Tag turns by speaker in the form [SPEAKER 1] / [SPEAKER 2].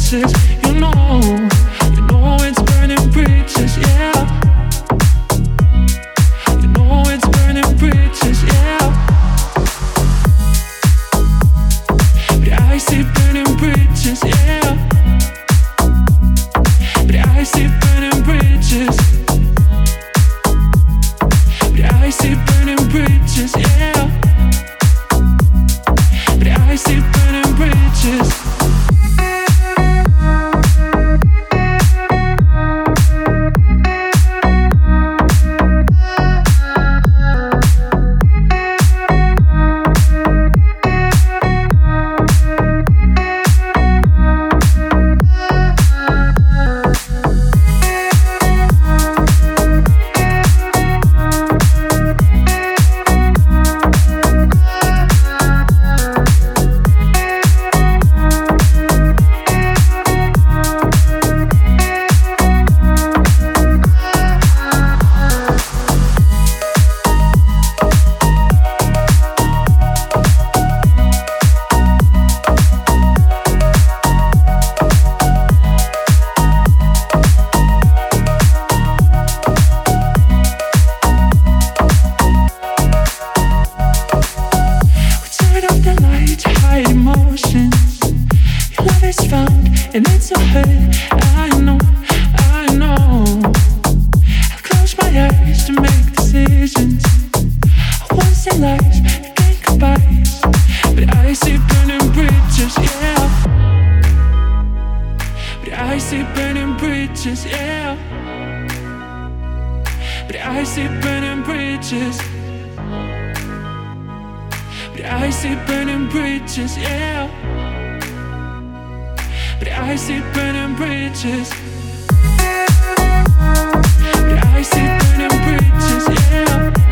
[SPEAKER 1] bridges. You know it's burning bridges, yeah. You know it's burning bridges, yeah. But I see burning bridges, yeah. But I see burning bridges. But I see burning bridges, yeah. But I see burning bridges. And it's so hurt, I know. I close my eyes to make decisions. I wanna say lies, think goodbyes, but I see burning bridges, yeah. But I see burning bridges, yeah. But I see burning bridges. But I see burning bridges, yeah. But I see burning bridges. But I see burning bridges, yeah.